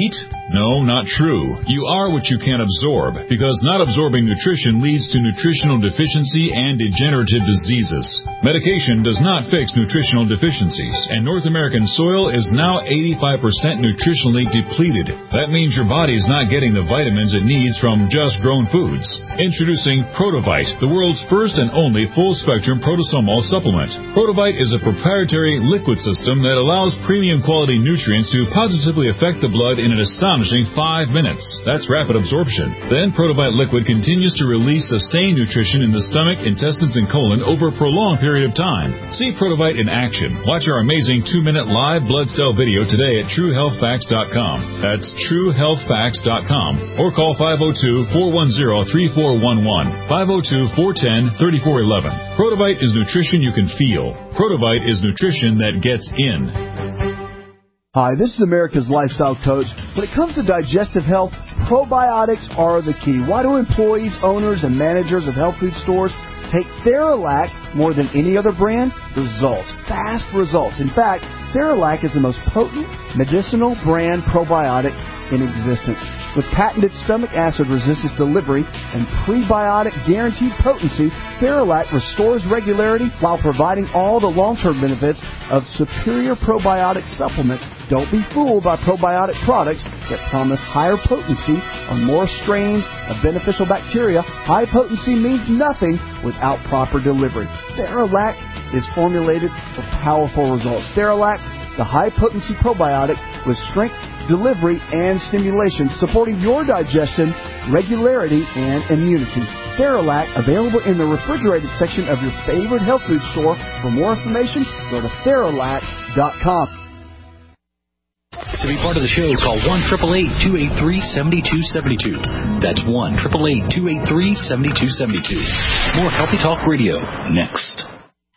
No, not true. You are what you can absorb, because not absorbing nutrition leads to nutritional deficiency and degenerative diseases. Medication does not fix nutritional deficiencies, and North American soil is now eighty-five percent nutritionally depleted. That means your body is not getting the vitamins it needs from just grown foods. Introducing Protovite, the world's first and only full-spectrum protosomal supplement. Protovite is a proprietary liquid system that allows premium quality nutrients to positively affect the blood in an astonishing five minutes. That's rapid absorption. Then Protovite liquid continues to release sustained nutrition in the stomach, intestines, and colon over a prolonged period of time. See Protovite in action. Watch our amazing two-minute live blood cell video today at true health facts dot com. That's true health facts dot com. Or call five oh two, four one zero, three four one one, five oh two, four one zero, three four one one. Protovite is nutrition you can feel. Protovite is nutrition that gets in. Hi, this is America's Lifestyle Coach. When it comes to digestive health, probiotics are the key. Why do employees, owners, and managers of health food stores take Theralac more than any other brand? Results. Fast results. In fact, Theralac is the most potent medicinal brand probiotic in existence. With patented stomach acid resistance delivery and prebiotic guaranteed potency, Theralac restores regularity while providing all the long-term benefits of superior probiotic supplements. Don't be fooled by probiotic products that promise higher potency or more strains of beneficial bacteria. High potency means nothing without proper delivery. Theralac is formulated for powerful results. Theralac, the high-potency probiotic with strength, delivery, and stimulation, supporting your digestion, regularity, and immunity. Theralac, available in the refrigerated section of your favorite health food store. For more information, go to Theralac dot com. To be part of the show, call one eight eight eight, two eight three, seven two seven two. That's one eight eight eight, two eight three, seven two seven two. More Healthy Talk Radio next.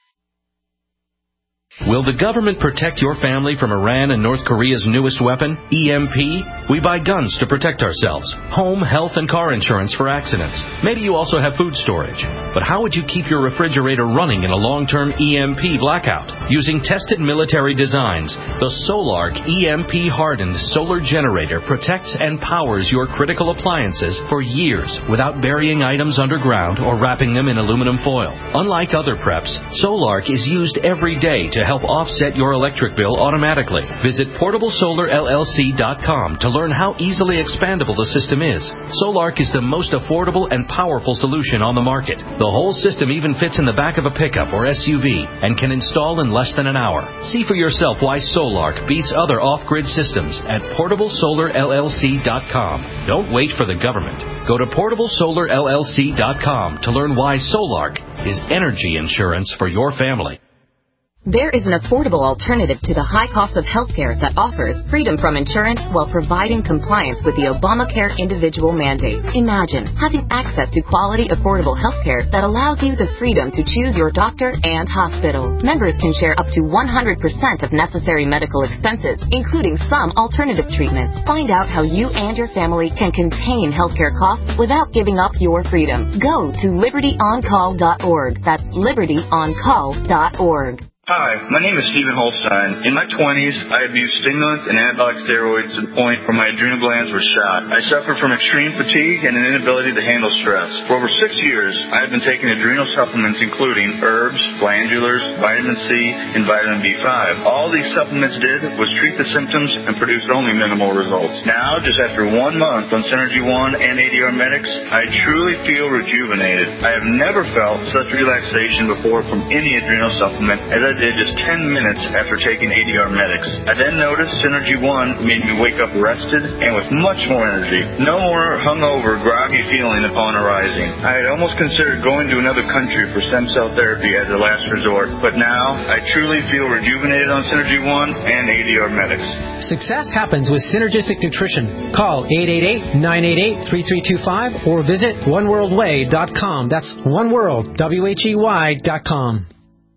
Will the government protect your family from Iran and North Korea's newest weapon, E M P? We buy guns to protect ourselves, home, health, and car insurance for accidents. Maybe you also have food storage. But how would you keep your refrigerator running in a long-term E M P blackout? Using tested military designs, the Solark E M P-hardened solar generator protects and powers your critical appliances for years without burying items underground or wrapping them in aluminum foil. Unlike other preps, Solark is used every day to help offset your electric bill automatically. Visit portable solar L L C dot com to learn how easily expandable the system is. Solark is the most affordable and powerful solution on the market. The whole system even fits in the back of a pickup or S U V and can install in less than an hour. See for yourself why Solark beats other off-grid systems at portable solar L L C dot com. Don't wait for the government. Go to portable solar L L C dot com to learn why Solark is energy insurance for your family. There is an affordable alternative to the high cost of health care that offers freedom from insurance while providing compliance with the Obamacare individual mandate. Imagine having access to quality, affordable health care that allows you the freedom to choose your doctor and hospital. Members can share up to one hundred percent of necessary medical expenses, including some alternative treatments. Find out how you and your family can contain healthcare costs without giving up your freedom. Go to liberty on call dot org. That's liberty on call dot org. Hi, my name is Stephen Holstein. In my twenties, I abused stimulants and anabolic steroids to the point where my adrenal glands were shot. I suffered from extreme fatigue and an inability to handle stress. For over six years, I have been taking adrenal supplements including herbs, glandulars, vitamin C, and vitamin B five. All these supplements did was treat the symptoms and produced only minimal results. Now, just after one month on Synergy One and A D R Medics, I truly feel rejuvenated. I have never felt such relaxation before from any adrenal supplement as I did just ten minutes after taking A D R Medics. I then noticed Synergy One made me wake up rested and with much more energy. No more hungover, groggy feeling upon arising. I had almost considered going to another country for stem cell therapy as a last resort, but now I truly feel rejuvenated on Synergy One and A D R Medics. Success happens with Synergistic Nutrition. Call eight eight eight, nine eight eight, three three two five or visit one world way dot com. That's one world, W H E Y dot com.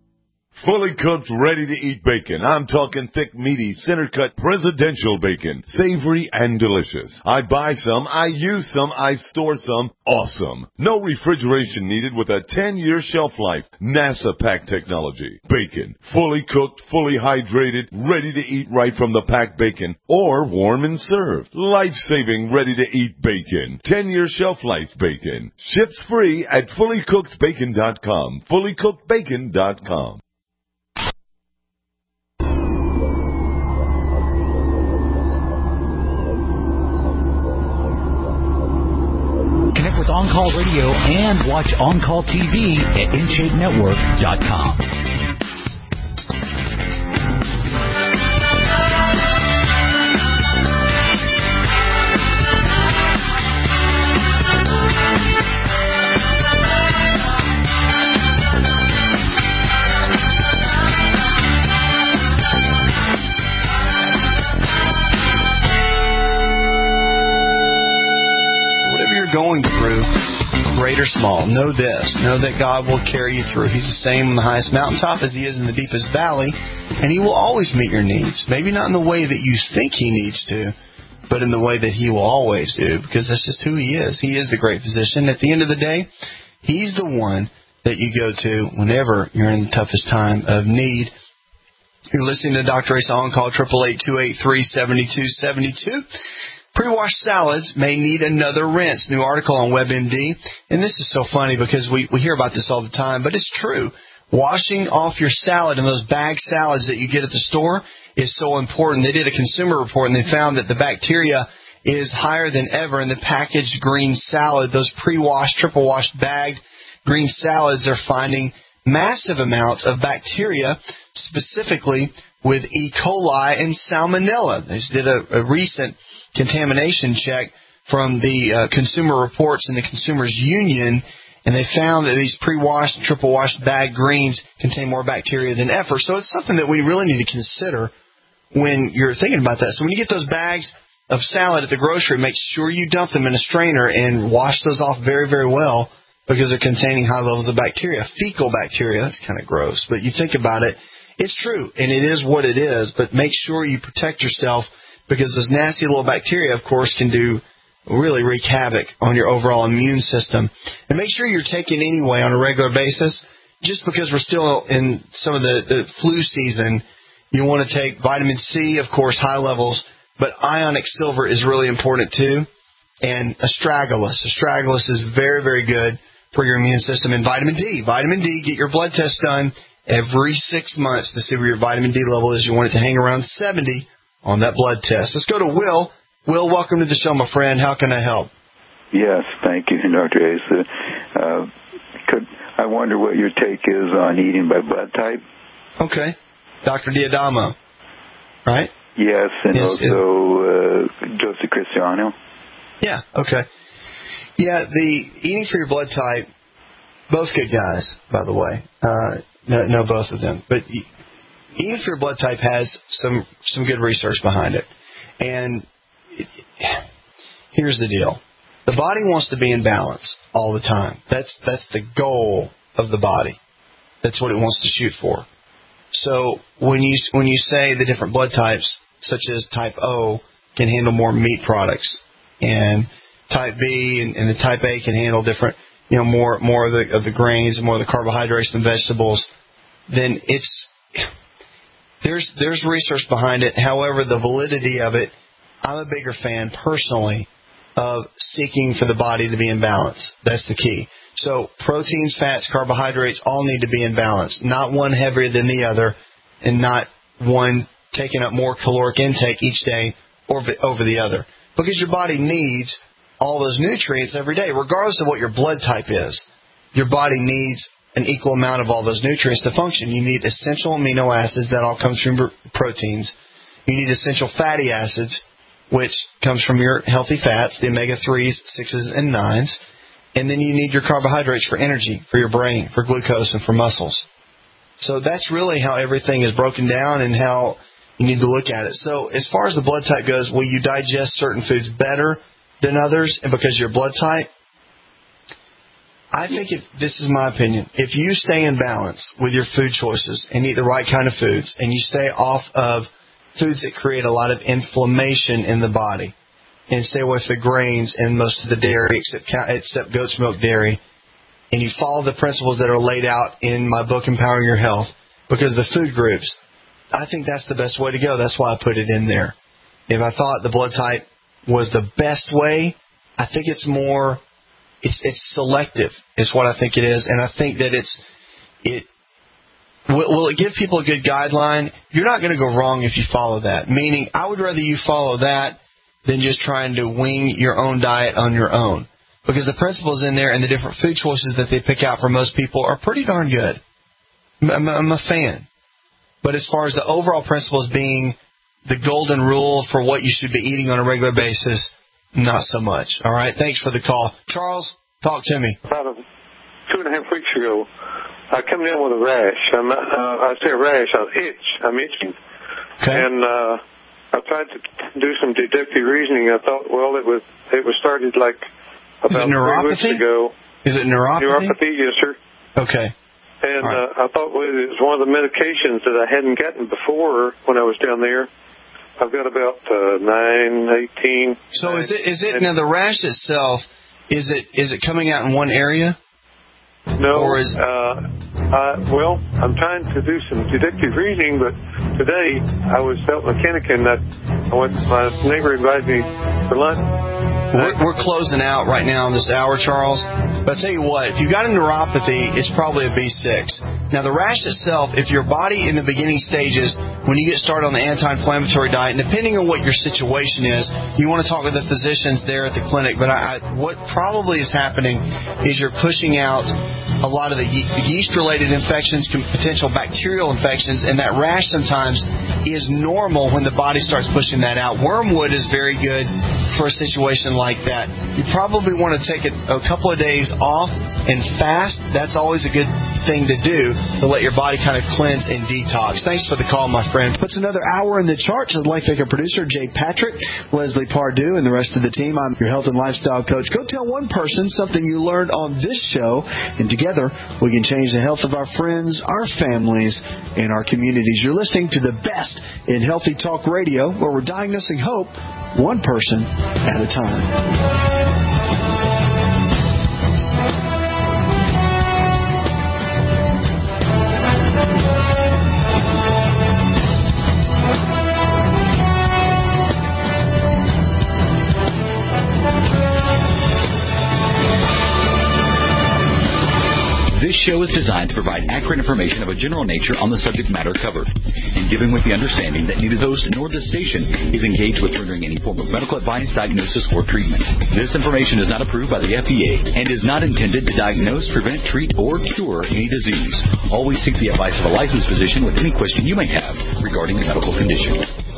Fully cooked, ready-to-eat bacon. I'm talking thick, meaty, center-cut presidential bacon. Savory and delicious. I buy some, I use some, I store some. Awesome. No refrigeration needed with a ten-year shelf life. NASA pack technology. Bacon. Fully cooked, fully hydrated, ready to eat right from the packed bacon. Or warm and served. Life-saving, ready-to-eat bacon. ten-year shelf life bacon. Ships free at fully cooked bacon dot com. fully cooked bacon dot com. Connect with On Call Radio and watch On Call T V at in shape network dot com. Going through, great or small, know this. Know that God will carry you through. He's the same on the highest mountaintop as He is in the deepest valley, and He will always meet your needs. Maybe not in the way that you think He needs to, but in the way that He will always do, because that's just who He is. He is the great physician. At the end of the day, He's the one that you go to whenever you're in the toughest time of need. You're listening to Doctor Ace On Call, eight eight eight, two eight three, seven two seven two. Pre-washed salads may need another rinse. New article on WebMD. And this is so funny because we, we hear about this all the time, but it's true. Washing off your salad and those bag salads that you get at the store is so important. They did a consumer report and they found that the bacteria is higher than ever in the packaged green salad. Those pre-washed, triple-washed, bagged green salads are finding massive amounts of bacteria, specifically with E. coli and salmonella. They just did a, a recent contamination check from the uh, Consumer Reports and the Consumers Union, and they found that these pre-washed, triple-washed bag greens contain more bacteria than ever. So it's something that we really need to consider when you're thinking about that. So when you get those bags of salad at the grocery, make sure you dump them in a strainer and wash those off very, very well because they're containing high levels of bacteria. Fecal bacteria, that's kind of gross, but you think about it, it's true, and it is what it is, but make sure you protect yourself because those nasty little bacteria, of course, can do really wreak havoc on your overall immune system. And make sure you're taking anyway on a regular basis. Just because we're still in some of the, the flu season, you want to take vitamin C, of course, high levels, but ionic silver is really important too. And astragalus. Astragalus is very, very good for your immune system. And vitamin D. Vitamin D, get your blood test done every six months to see where your vitamin D level is. You want it to hang around seventy on that blood test. Let's go to Will. Will, welcome to the show, my friend. How can I help? Yes, thank you, Doctor Ace. Uh, could I wonder what your take is on eating by blood type? Okay. Doctor Diadamo, right? Yes, and yes, also uh, Joseph Cristiano. Yeah, okay. Yeah, the eating for your blood type, both good guys, by the way. Uh, no, no, both of them. But eating for your blood type has some some good research behind it. And it, here's the deal. The body wants to be in balance all the time. That's that's the goal of the body. That's what it wants to shoot for. So when you when you say the different blood types, such as type O, can handle more meat products, and type B and, and the type A can handle different, you know, more more of the of the grains and more of the carbohydrates and vegetables, then it's there's there's research behind it. However, the validity of it, I'm a bigger fan personally of seeking for the body to be in balance. That's the key. So proteins, fats, carbohydrates all need to be in balance, not one heavier than the other, and not one taking up more caloric intake each day or over the other. Because your body needs all those nutrients every day, regardless of what your blood type is. Your body needs an equal amount of all those nutrients to function. You need essential amino acids, that all comes from proteins. You need essential fatty acids, which comes from your healthy fats, the omega threes, sixes, and nines. And then you need your carbohydrates for energy, for your brain, for glucose, and for muscles. So that's really how everything is broken down and how you need to look at it. So as far as the blood type goes, will you digest certain foods better than others? And because of your blood type, I think if, this is my opinion. If you stay in balance with your food choices and eat the right kind of foods, and you stay off of foods that create a lot of inflammation in the body, and stay away from the grains and most of the dairy except, except goat's milk dairy, and you follow the principles that are laid out in my book, Empowering Your Health, because of the food groups, I think that's the best way to go. That's why I put it in there. If I thought the blood type was the best way, I think it's more, it's it's selective is what I think it is. And I think that it's, it will, will it give people a good guideline? You're not going to go wrong if you follow that. Meaning, I would rather you follow that than just trying to wing your own diet on your own. Because the principles in there and the different food choices that they pick out for most people are pretty darn good. I'm, I'm a fan. But as far as the overall principles being the golden rule for what you should be eating on a regular basis, not so much. All right? Thanks for the call. Charles, talk to me. About a, two and a half weeks ago, I come down with a rash. I'm, uh, I say a rash, an itch. I'm itching. Okay. And uh, I tried to do some deductive reasoning. I thought, well, it was it was started like about three weeks ago. Is it neuropathy? Neuropathy, yes, sir. Okay. And right. uh, I thought well, it was one of the medications that I hadn't gotten before when I was down there. I've got about uh, nine, eighteen. So is it is it now the rash itself? Is it is it coming out in one area? No. Or is uh, uh, well, I'm trying to do some deductive reasoning, but today I was out mechanic and I, I went. My neighbor invited me for lunch. We're, we're closing out right now in this hour, Charles. But I'll tell you what, if you got a neuropathy, it's probably a B six. Now, the rash itself, if your body in the beginning stages, when you get started on the anti-inflammatory diet, and depending on what your situation is, you want to talk with the physicians there at the clinic. But I, I, what probably is happening is you're pushing out a lot of the ye- yeast-related infections, potential bacterial infections, and that rash sometimes is normal when the body starts pushing that out. Wormwood is very good for a situation like that. You probably want to take a, a couple of days off and fast. That's always a good thing to do to let your body kind of cleanse and detox. Thanks for the call, my friend. Puts another hour in the charts. I'd like to thank our producer, Jay Patrick, Leslie Pardue, and the rest of the team. I'm your health and lifestyle coach. Go tell one person something you learned on this show, and together we can change the health of our friends, our families, and our communities. You're listening to the best in Healthy Talk Radio, where we're diagnosing hope one person at a time. This show is designed to provide accurate information of a general nature on the subject matter covered, and given with the understanding that neither the host nor the station is engaged with rendering any form of medical advice, diagnosis, or treatment. This information is not approved by the F D A and is not intended to diagnose, prevent, treat, or cure any disease. Always seek the advice of a licensed physician with any question you may have regarding a medical condition.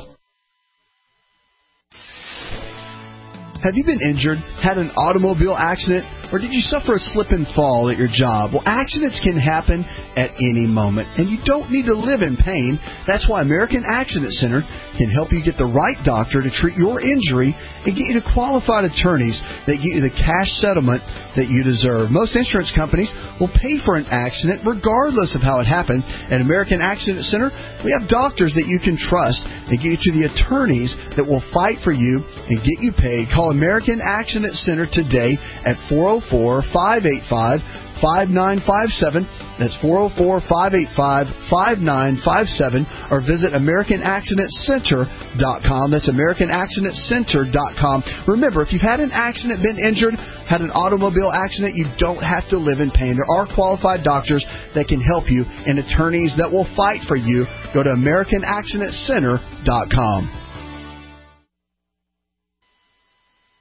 Have you been injured, had an automobile accident, or did you suffer a slip and fall at your job? Well, accidents can happen at any moment, and you don't need to live in pain. That's why American Accident Center can help you get the right doctor to treat your injury and get you to qualified attorneys that get you the cash settlement that you deserve. Most insurance companies will pay for an accident regardless of how it happened. At American Accident Center, we have doctors that you can trust and get you to the attorneys that will fight for you and get you paid. Call American Accident Center today at four oh four, five eight five, five nine five seven. That's four oh four, five eight five, five nine five seven. Or visit American Accident Center dot com. That's American Accident Center dot com. Remember, if you've had an accident, been injured, had an automobile accident, you don't have to live in pain. There are qualified doctors that can help you and attorneys that will fight for you. Go to American Accident Center dot com.